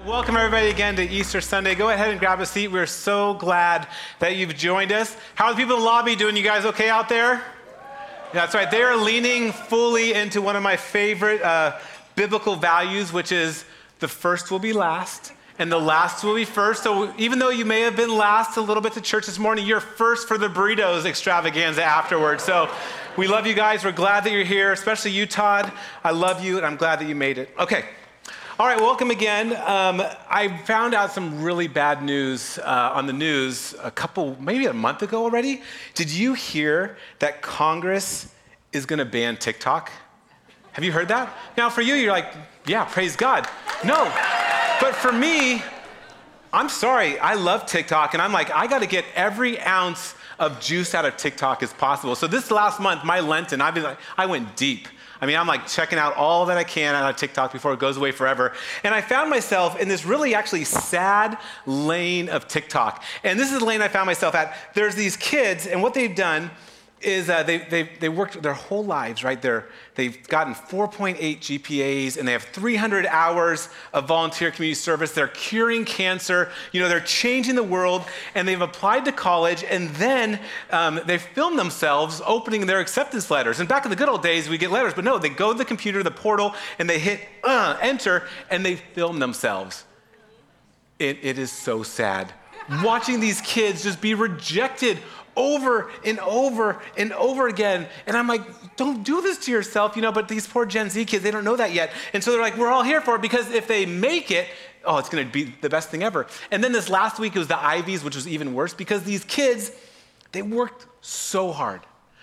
Welcome everybody again to Easter Sunday. Go ahead and grab a seat. We're so glad that you've joined us. How are the people in the lobby doing? You guys okay out there? Yeah, that's right. They are leaning fully into one of my favorite biblical values, which is the first will be last and the last will be first. So even though you may have been last a little bit to church this morning, you're first for the burritos extravaganza afterwards. So we love you guys. We're glad that you're here, especially you, Todd. I love you and I'm glad that you made it. Okay. All right, welcome again. I found out some really bad news on the news maybe a month ago already. Did you hear that Congress is going to ban TikTok? Have you heard that? Now, for you, you're like, yeah, praise God. No, but for me, I'm sorry. I love TikTok, and I'm like, I got to get every ounce of juice out of TikTok as possible. So this last month, my Lenten, I went deep. I'm like checking out all that I can out of TikTok before it goes away forever. And I found myself in this really actually sad lane of TikTok. And this is the lane I found myself at. There's these kids, and what they've done is they worked their whole lives, right? They've gotten 4.8 GPAs, and they have 300 hours of volunteer community service. They're curing cancer. They're changing the world, and they've applied to college, and then they filmed themselves opening their acceptance letters. And back in the good old days, we get letters, but no, they go to the computer, the portal, and they hit enter, and they film themselves. It is so sad. Watching these kids just be rejected over and over and over again. And I'm like, don't do this to yourself, but these poor Gen Z kids, they don't know that yet. And so they're like, we're all here for it because if they make it, it's going to be the best thing ever. And then this last week, it was the Ivies, which was even worse because these kids, they worked so hard.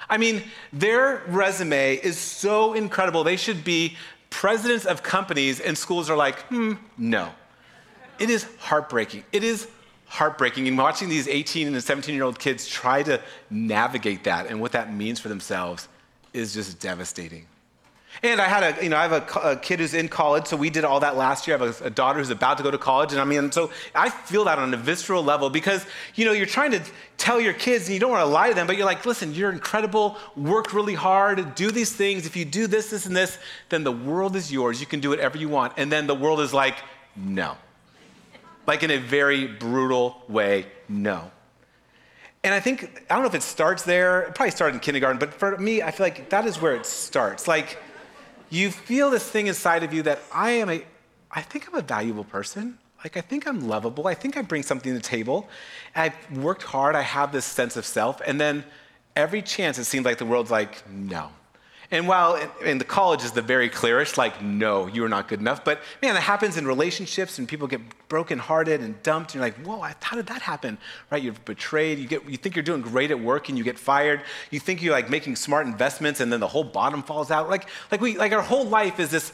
Their resume is so incredible. They should be presidents of companies, and schools are like, no. It is heartbreaking. It is heartbreaking, and watching these 18 and 17-year-old kids try to navigate that and what that means for themselves is just devastating. And I have a kid who's in college, so we did all that last year. I have a daughter who's about to go to college, and so I feel that on a visceral level because, you're trying to tell your kids, and you don't want to lie to them, but you're like, listen, you're incredible, work really hard, do these things. If you do this, this, and this, then the world is yours. You can do whatever you want. And then the world is like, no. Like in a very brutal way, no. And I don't know if it starts there. It probably started in kindergarten, but for me, I feel like that is where it starts. Like you feel this thing inside of you that I think I'm a valuable person. Like I think I'm lovable. I think I bring something to the table. I've worked hard. I have this sense of self. And then every chance it seems like the world's like, no. And while in the college is the very clearest, like, no, you're not good enough. But man, that happens in relationships and people get brokenhearted and dumped. And you're like, whoa, how did that happen? Right? You're betrayed. You think you're doing great at work and you get fired. You think you're like making smart investments and then the whole bottom falls out. Like our whole life is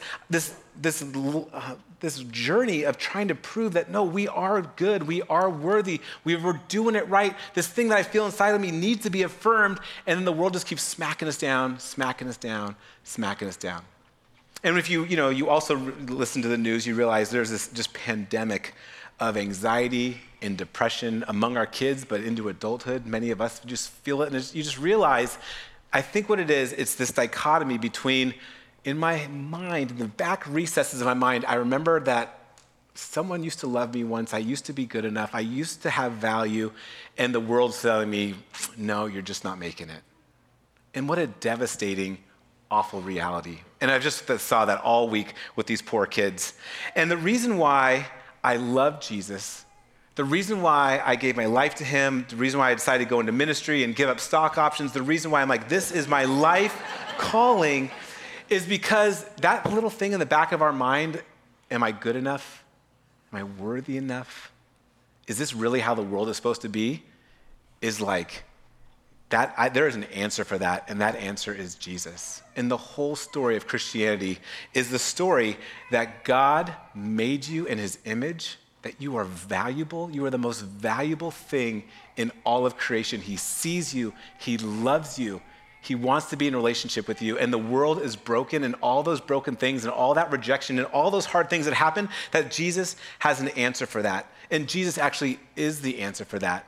this journey of trying to prove that no, we are good, we are worthy, we're doing it right. This thing that I feel inside of me needs to be affirmed, and then the world just keeps smacking us down, smacking us down, smacking us down. And if you also listen to the news, you realize there's this just pandemic of anxiety and depression among our kids, but into adulthood. Many of us just feel it, and you just realize, I think what it is, it's this dichotomy between in my mind, in the back recesses of my mind, I remember that someone used to love me once. I used to be good enough. I used to have value. And the world's telling me, no, you're just not making it. And what a devastating, awful reality. And I just saw that all week with these poor kids. And the reason why I love Jesus, the reason why I gave my life to him, the reason why I decided to go into ministry and give up stock options, the reason why I'm like, this is my life calling, is because that little thing in the back of our mind, am I good enough? Am I worthy enough? Is this really how the world is supposed to be? Is like, there is an answer for that, and that answer is Jesus. And the whole story of Christianity is the story that God made you in his image, that you are valuable. You are the most valuable thing in all of creation. He sees you. He loves you. He wants to be in a relationship with you, and the world is broken, and all those broken things and all that rejection and all those hard things that happen, that Jesus has an answer for that. And Jesus actually is the answer for that.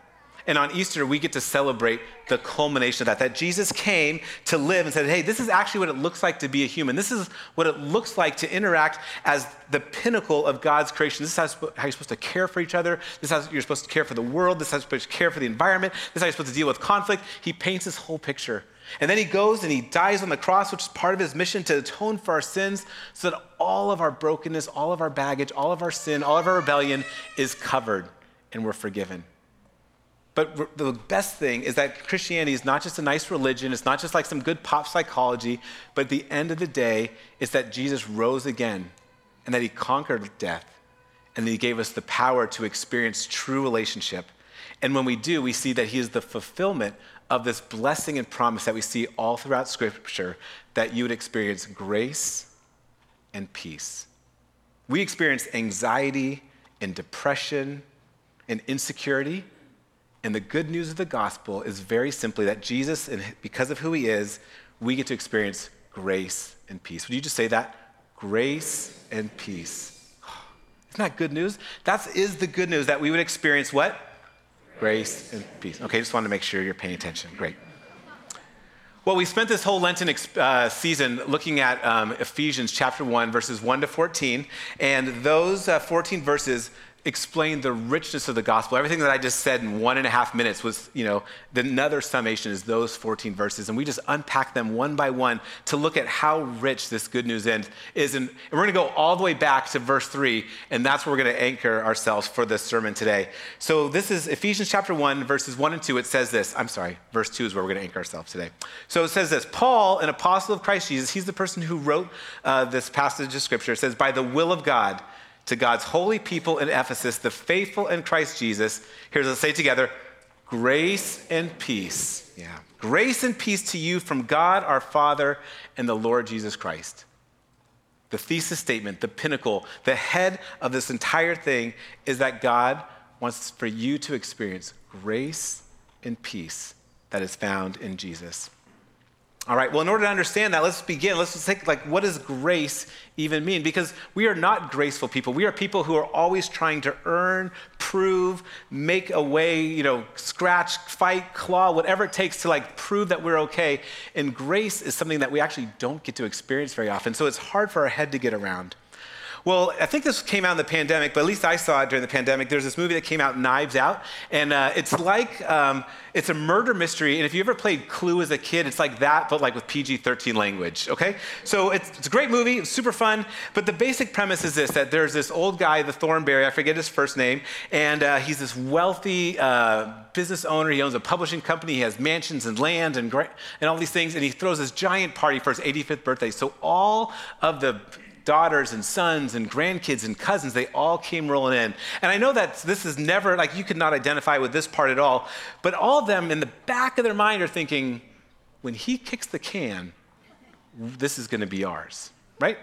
And on Easter, we get to celebrate the culmination of that Jesus came to live and said, hey, this is actually what it looks like to be a human. This is what it looks like to interact as the pinnacle of God's creation. This is how you're supposed to care for each other. This is how you're supposed to care for the world. This is how you're supposed to care for the environment. This is how you're supposed to deal with conflict. He paints this whole picture. And then he goes and he dies on the cross, which is part of his mission to atone for our sins so that all of our brokenness, all of our baggage, all of our sin, all of our rebellion is covered and we're forgiven. But the best thing is that Christianity is not just a nice religion. It's not just like some good pop psychology. But at the end of the day, it's that Jesus rose again and that he conquered death and that he gave us the power to experience true relationship. And when we do, we see that he is the fulfillment of this blessing and promise that we see all throughout Scripture, that you would experience grace and peace. We experience anxiety and depression and insecurity. And the good news of the gospel is very simply that Jesus, and because of who he is, we get to experience grace and peace. Would you just say that? Grace and peace. Isn't that good news? That is the good news, that we would experience what? Grace and peace. Okay, just wanted to make sure you're paying attention. Great. Well, we spent this whole Lenten season looking at Ephesians chapter 1, verses 1 to 14. And those 14 verses explain the richness of the gospel. Everything that I just said in 1.5 minutes was, another summation is those 14 verses. And we just unpack them one by one to look at how rich this good news is. And we're going to go all the way back to verse 3, and that's where we're going to anchor ourselves for this sermon today. So this is Ephesians chapter 1, verses 1 and 2. It says this. Verse 2 is where we're going to anchor ourselves today. So it says this: Paul, an apostle of Christ Jesus, he's the person who wrote this passage of Scripture. It says, by the will of God, to God's holy people in Ephesus, the faithful in Christ Jesus. Here's, let's say it together: grace and peace. Yeah. Grace and peace to you from God our Father and the Lord Jesus Christ. The thesis statement, the pinnacle, the head of this entire thing is that God wants for you to experience grace and peace that is found in Jesus. All right, well, in order to understand that, let's begin. Let's just think, what does grace even mean? Because we are not graceful people. We are people who are always trying to earn, prove, make a way, scratch, fight, claw, whatever it takes to prove that we're okay. And grace is something that we actually don't get to experience very often. So it's hard for our head to get around. Well, I think this came out in the pandemic, but at least I saw it during the pandemic. There's this movie that came out, Knives Out, and it's it's a murder mystery. And if you ever played Clue as a kid, it's like that, but with PG-13 language, okay? So it's a great movie, it's super fun, but the basic premise is this, that there's this old guy, the Thornberry, I forget his first name, and he's this wealthy business owner. He owns a publishing company, he has mansions and land and all these things, and he throws this giant party for his 85th birthday. So all of the daughters and sons and grandkids and cousins, they all came rolling in. And I know that this is never, you could not identify with this part at all, but all of them in the back of their mind are thinking, when he kicks the can, this is going to be ours, right?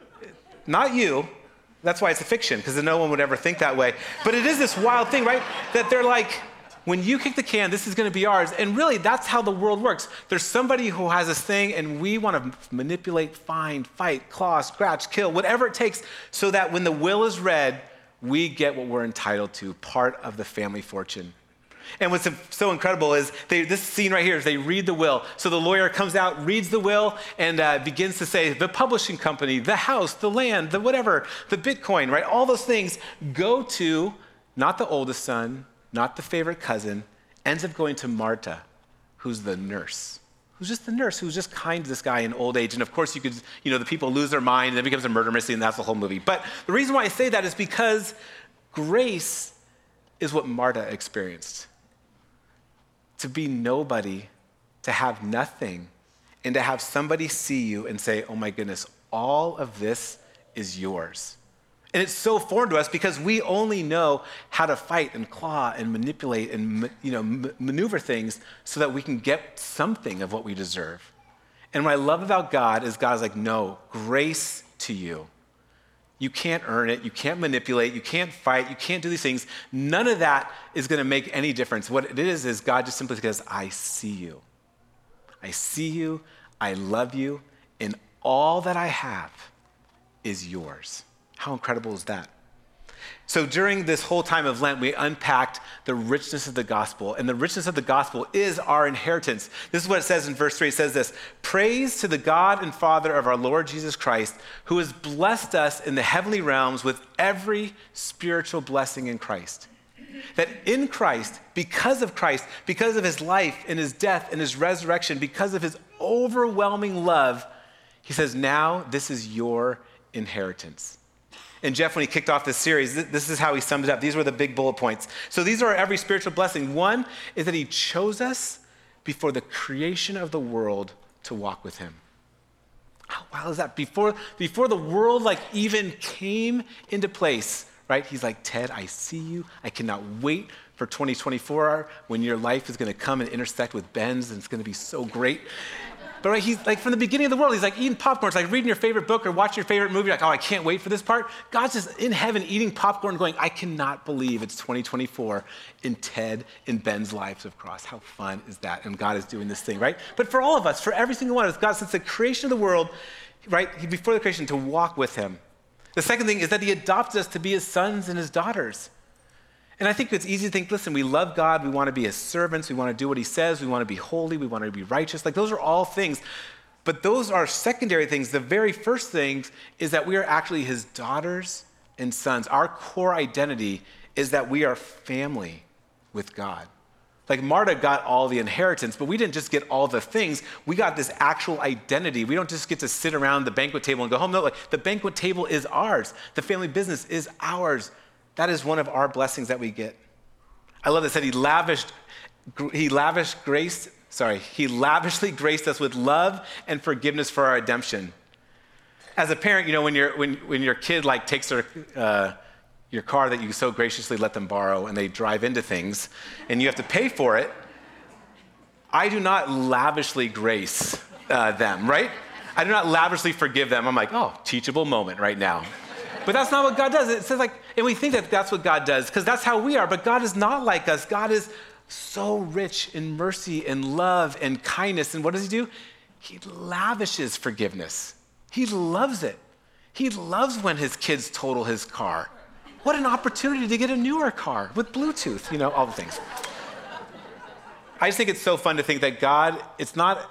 Not you. That's why it's a fiction, because no one would ever think that way. But it is this wild thing, right? That they're like, when you kick the can, this is going to be ours. And really, that's how the world works. There's somebody who has this thing, and we want to manipulate, find, fight, claw, scratch, kill, whatever it takes, so that when the will is read, we get what we're entitled to, part of the family fortune. And what's so incredible is this scene right here is they read the will. So the lawyer comes out, reads the will, and begins to say, the publishing company, the house, the land, the whatever, the Bitcoin, right? All those things go to not the oldest son, not the favorite cousin, ends up going to Marta, who's the nurse, who's just kind to this guy in old age. And of course, the people lose their mind, and it becomes a murder mystery, and that's the whole movie. But the reason why I say that is because grace is what Marta experienced. To be nobody, to have nothing, and to have somebody see you and say, oh my goodness, all of this is yours. And it's so foreign to us because we only know how to fight and claw and manipulate and maneuver things so that we can get something of what we deserve. And what I love about God is God's like, no, grace to you. You can't earn it. You can't manipulate. You can't fight. You can't do these things. None of that is going to make any difference. What it is God just simply says, I see you. I see you. I love you. And all that I have is yours. How incredible is that? So during this whole time of Lent, we unpacked the richness of the gospel, and the richness of the gospel is our inheritance. This is what it says in verse 3. It says this: "Praise to the God and Father of our Lord Jesus Christ, who has blessed us in the heavenly realms with every spiritual blessing in Christ." That in Christ, because of his life and his death and his resurrection, because of his overwhelming love, he says, now this is your inheritance. And Jeff, when he kicked off this series, this is how he summed it up. These were the big bullet points. So these are every spiritual blessing. One is that he chose us before the creation of the world to walk with him. How wild is that? Before the world even came into place, right? He's like, Ted, I see you. I cannot wait for 2024 when your life is going to come and intersect with Ben's, and it's going to be so great. But right, he's like, from the beginning of the world, he's like eating popcorn. It's like reading your favorite book or watching your favorite movie. Like, oh, I can't wait for this part. God's just in heaven eating popcorn going, I cannot believe it's 2024 in Ted and Ben's lives of Cross. How fun is that? And God is doing this thing, right? But for all of us, for every single one of us, God, since the creation of the world, right, before the creation, to walk with him. The second thing is that he adopted us to be his sons and his daughters. And I think it's easy to think, listen, we love God, we want to be his servants, we want to do what he says, we want to be holy, we want to be righteous. Like, those are all things. But those are secondary things. The very first thing is that we are actually his daughters and sons. Our core identity is that we are family with God. Like, Marta got all the inheritance, but we didn't just get all the things. We got this actual identity. We don't just get to sit around the banquet table and go home. No, like, the banquet table is ours. The family business is ours. That is one of our blessings that we get. I love this, that he lavishly graced us with love and forgiveness for our redemption. As a parent, you know, when your kid takes your car that you so graciously let them borrow and they drive into things and you have to pay for it, I do not lavishly grace them, right? I do not lavishly forgive them. I'm like, oh, teachable moment right now. But that's not what God does. It says and we think that that's what God does because that's how we are, but God is not like us. God is so rich in mercy and love and kindness. And what does he do? He lavishes forgiveness. He loves it. He loves when his kids total his car. What an opportunity to get a newer car with Bluetooth, all the things. I just think it's so fun to think that God, it's not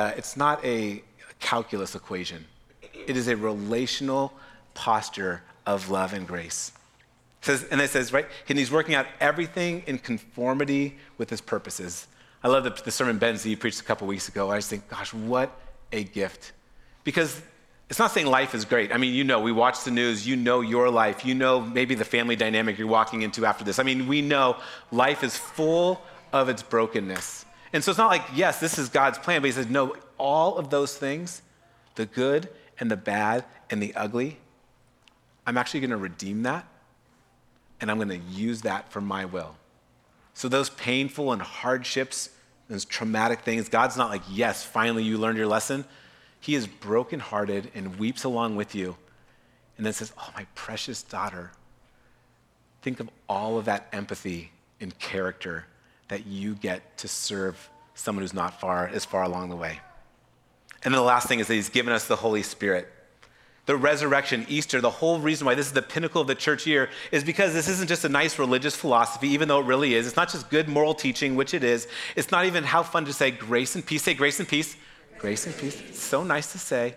a calculus equation. It is a relational posture of love and grace. It says, right, and he's working out everything in conformity with his purposes. I love the sermon Ben Z preached a couple weeks ago. I just think, gosh, what a gift. Because it's not saying life is great. I mean, we watch the news, your life, maybe the family dynamic you're walking into after this. I mean, we know life is full of its brokenness. And so it's not like, yes, this is God's plan, but he says, no, all of those things, the good and the bad and the ugly, I'm actually going to redeem that, and I'm going to use that for my will. So those painful and hardships, those traumatic things, God's not like, yes, finally you learned your lesson. He is brokenhearted and weeps along with you, and then says, oh, my precious daughter, think of all of that empathy and character that you get to serve someone who's not as far along the way. And then the last thing is that he's given us the Holy Spirit. The resurrection, Easter, the whole reason why this is the pinnacle of the church year is because this isn't just a nice religious philosophy, even though it really is. It's not just good moral teaching, which it is. It's not even how fun to say grace and peace. Say grace and peace. Grace and peace. It's so nice to say.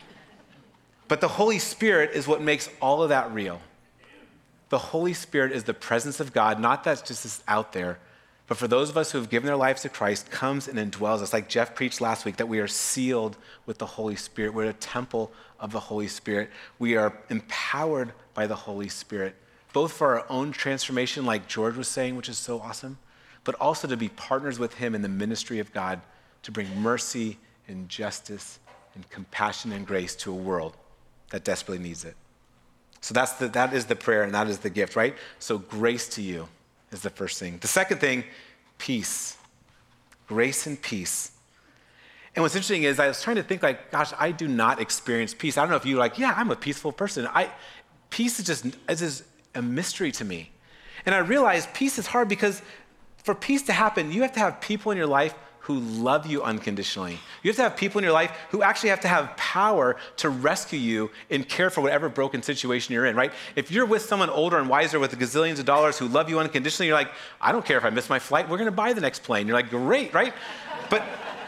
But the Holy Spirit is what makes all of that real. The Holy Spirit is the presence of God, not that just is out there, but for those of us who have given their lives to Christ, comes and indwells us. Like Jeff preached last week, that we are sealed with the Holy Spirit. We're a temple of the Holy Spirit. We are empowered by the Holy Spirit, both for our own transformation, like George was saying, which is so awesome, but also to be partners with him in the ministry of God, to bring mercy and justice and compassion and grace to a world that desperately needs it. So that is the prayer and that is the gift, right? So grace to you is the first thing. The second thing, peace. Grace and peace. And what's interesting is I was trying to think gosh, I do not experience peace. I don't know if you're I'm a peaceful person. Peace is just a mystery to me. And I realized peace is hard because for peace to happen, you have to have people in your life who love you unconditionally. You have to have people in your life who actually have to have power to rescue you and care for whatever broken situation you're in, right? If you're with someone older and wiser with gazillions of dollars who love you unconditionally, you're like, I don't care if I miss my flight, we're gonna buy the next plane. You're like, great, right? But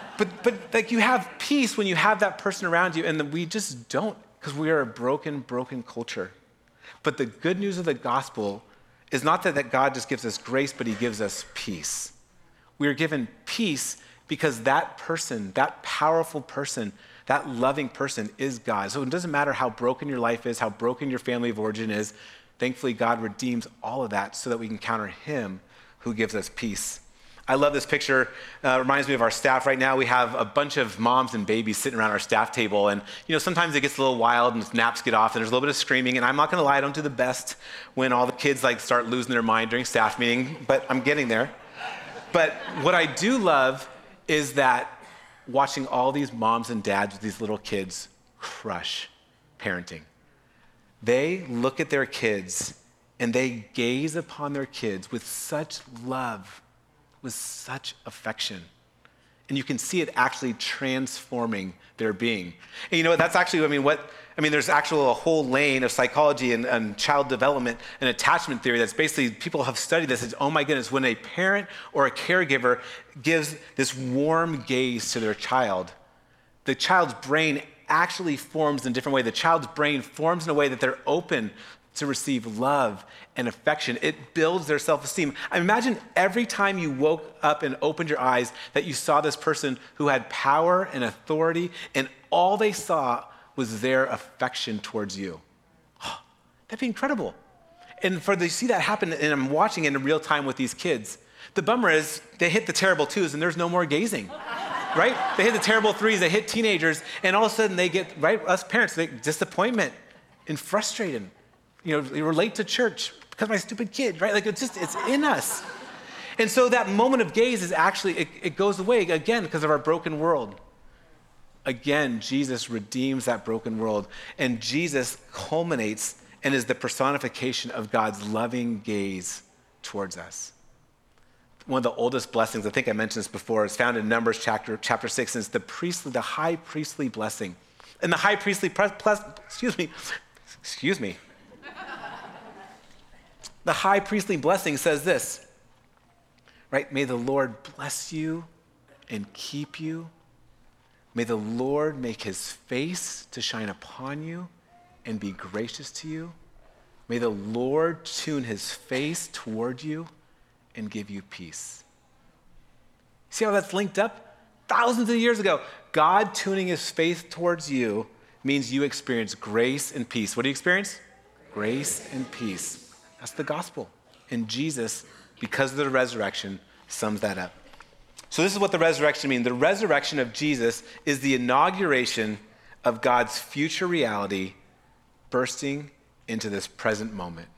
like you have peace when you have that person around you, and we just don't, because we are a broken culture. But the good news of the gospel is not that God just gives us grace, but he gives us peace. We are given peace because that person, that powerful person, that loving person is God. So it doesn't matter how broken your life is, how broken your family of origin is. Thankfully, God redeems all of that so that we can counter him who gives us peace. I love this picture. Reminds me of our staff right now. We have a bunch of moms and babies sitting around our staff table. And, sometimes it gets a little wild and naps get off and there's a little bit of screaming. And I'm not going to lie, I don't do the best when all the kids start losing their mind during staff meeting, but I'm getting there. But what I do love is that watching all these moms and dads with these little kids crush parenting. They look at their kids and they gaze upon their kids with such love, with such affection. And you can see it actually transforming their being. And you know what, that's actually, there's actually a whole lane of psychology and child development and attachment theory that's basically, people have studied this. It's, oh my goodness, when a parent or a caregiver gives this warm gaze to their child, the child's brain actually forms in a different way. The child's brain forms in a way that they're open to receive love and affection. It builds their self-esteem. I imagine every time you woke up and opened your eyes that you saw this person who had power and authority, and all they saw was their affection towards you. Oh, that'd be incredible. And to see that happen, and I'm watching it in real time with these kids, the bummer is they hit the terrible twos and there's no more gazing, right? They hit the terrible threes, they hit teenagers, and all of a sudden they get, right, us parents, disappointment and frustrated. You're late to church because of my stupid kid, right? It's in us. And so that moment of gaze is actually, it goes away again because of our broken world. Again, Jesus redeems that broken world, and Jesus culminates and is the personification of God's loving gaze towards us. One of the oldest blessings, I think I mentioned this before, is found in Numbers chapter 6, and it's the high priestly blessing. And the high priestly, the high priestly blessing says this, right? May the Lord bless you and keep you. May the Lord make his face to shine upon you and be gracious to you. May the Lord tune his face toward you and give you peace. See how that's linked up? Thousands of years ago, God tuning his face towards you means you experience grace and peace. What do you experience? Grace and peace. That's the gospel. And Jesus, because of the resurrection, sums that up. So this is what the resurrection means. The resurrection of Jesus is the inauguration of God's future reality bursting into this present moment.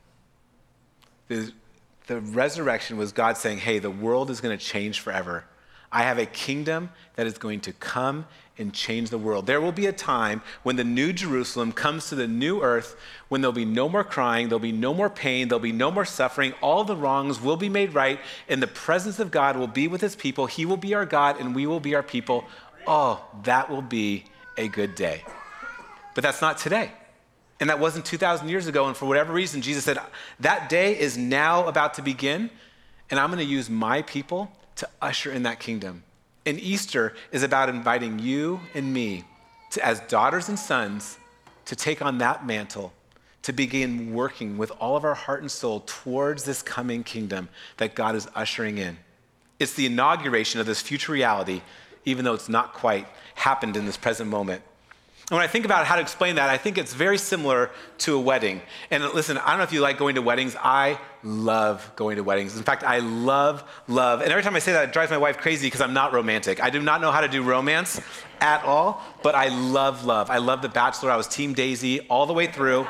The resurrection was God saying, hey, the world is going to change forever. I have a kingdom that is going to come and change the world. There will be a time when the new Jerusalem comes to the new earth, when there'll be no more crying, there'll be no more pain, there'll be no more suffering. All the wrongs will be made right, and the presence of God will be with his people. He will be our God, and we will be our people. Oh, that will be a good day. But that's not today. And that wasn't 2,000 years ago, and for whatever reason, Jesus said, that day is now about to begin, and I'm going to use my people to usher in that kingdom. And Easter is about inviting you and me to, as daughters and sons, to take on that mantle, to begin working with all of our heart and soul towards this coming kingdom that God is ushering in. It's the inauguration of this future reality, even though it's not quite happened in this present moment. And when I think about how to explain that, I think it's very similar to a wedding. And listen, I don't know if you like going to weddings. I love going to weddings. In fact, I love, and every time I say that, it drives my wife crazy because I'm not romantic. I do not know how to do romance at all, but I love. I love The Bachelor. I was Team Daisy all the way through.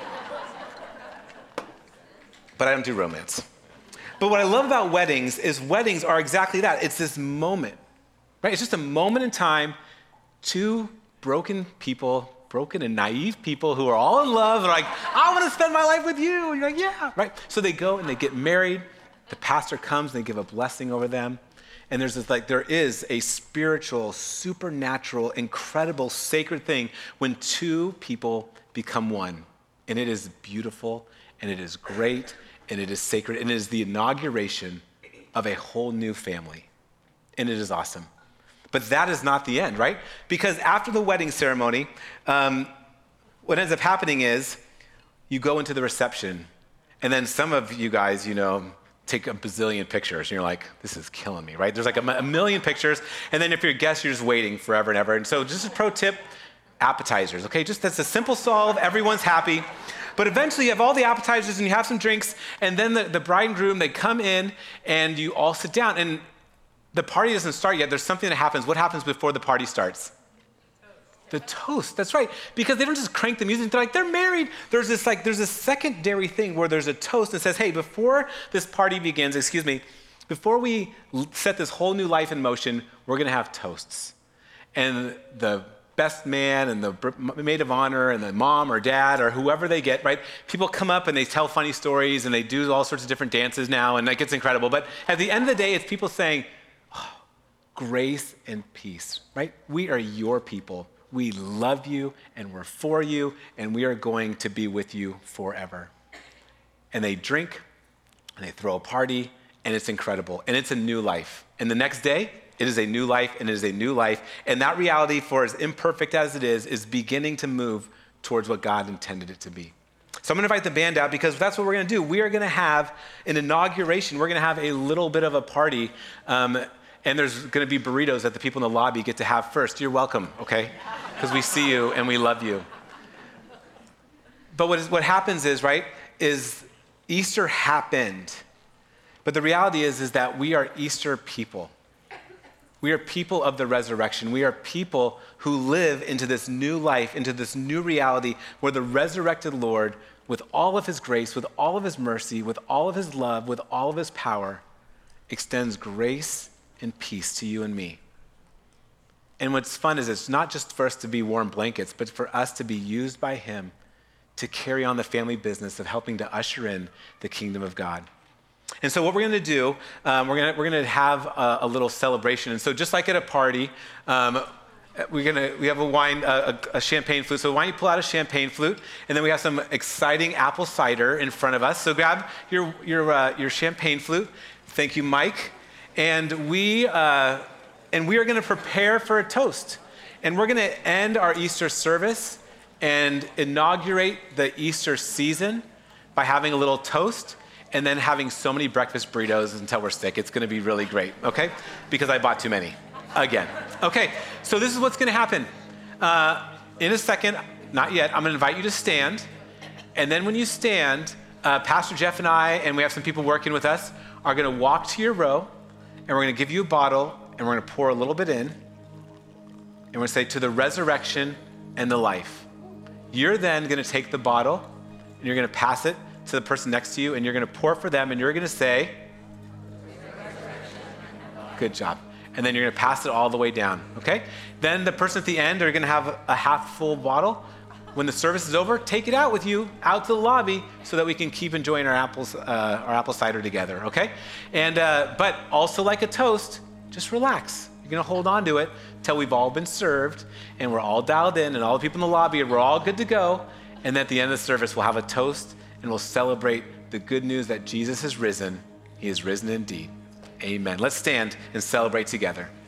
But I don't do romance. But what I love about weddings is weddings are exactly that. It's this moment, right? It's just a moment in time, two broken and naive people who are all in love. They're like, I want to spend my life with you. And you're like, yeah, right? So they go and they get married. The pastor comes and they give a blessing over them. And there is a spiritual, supernatural, incredible, sacred thing when two people become one. And it is beautiful, and it is great, and it is sacred, and it is the inauguration of a whole new family. And it is awesome. But that is not the end, right? Because after the wedding ceremony, what ends up happening is you go into the reception, and then some of you guys, take a bazillion pictures, and you're like, this is killing me, right? There's like a million pictures, and then if you're a guest, you're just waiting forever and ever. And so just a pro tip, appetizers, okay? Just that's a simple solve, everyone's happy. But eventually you have all the appetizers and you have some drinks, and then the bride and groom, they come in and you all sit down, and the party doesn't start yet. There's something that happens. What happens before the party starts? The toast, that's right. Because they don't just crank the music, they're married. There's a secondary thing where there's a toast that says, hey, before this party begins, before we set this whole new life in motion, we're gonna have toasts. And the best man and the maid of honor and the mom or dad or whoever they get, right? People come up and they tell funny stories and they do all sorts of different dances now, and that gets incredible. But at the end of the day, it's people saying, oh, grace and peace, right? We are your people. We love you, and we're for you, and we are going to be with you forever. And they drink, and they throw a party, and it's incredible. And it's a new life. And the next day, it is a new life, and it is a new life. And that reality, for as imperfect as it is beginning to move towards what God intended it to be. So I'm going to invite the band out because that's what we're going to do. We are going to have an inauguration. We're going to have a little bit of a party. And there's going to be burritos that the people in the lobby get to have first. You're welcome, okay? Because we see you and we love you. But what happens is Easter happened. But the reality is that we are Easter people. We are people of the resurrection. We are people who live into this new life, into this new reality where the resurrected Lord, with all of his grace, with all of his mercy, with all of his love, with all of his power, extends grace and peace to you and me. And what's fun is it's not just for us to be warm blankets, but for us to be used by him to carry on the family business of helping to usher in the kingdom of God. And so what we're going to do, we're going to have a little celebration. And so just like at a party, we have a champagne flute. So why don't you pull out a champagne flute, and then we have some exciting apple cider in front of us. So grab your champagne flute. Thank you, Mike. And we are going to prepare for a toast. And we're going to end our Easter service and inaugurate the Easter season by having a little toast and then having so many breakfast burritos until we're sick. It's going to be really great, okay? Because I bought too many, again. Okay, so this is what's going to happen. In a second, not yet, I'm going to invite you to stand. And then when you stand, Pastor Jeff and I, and we have some people working with us, are going to walk to your row. And we're going to give you a bottle, and we're going to pour a little bit in. And we're going to say, to the resurrection and the life. You're then going to take the bottle, and you're going to pass it to the person next to you, and you're going to pour for them, and you're going to say, good job. And then you're going to pass it all the way down, okay? Then the person at the end are going to have a half full bottle. When the service is over, take it out with you, out to the lobby, so that we can keep enjoying our apple cider together, okay? And but also like a toast, just relax. You're gonna hold on to it till we've all been served, and we're all dialed in, and all the people in the lobby, we're all good to go. And at the end of the service, we'll have a toast, and we'll celebrate the good news that Jesus has risen. He is risen indeed. Amen. Let's stand and celebrate together.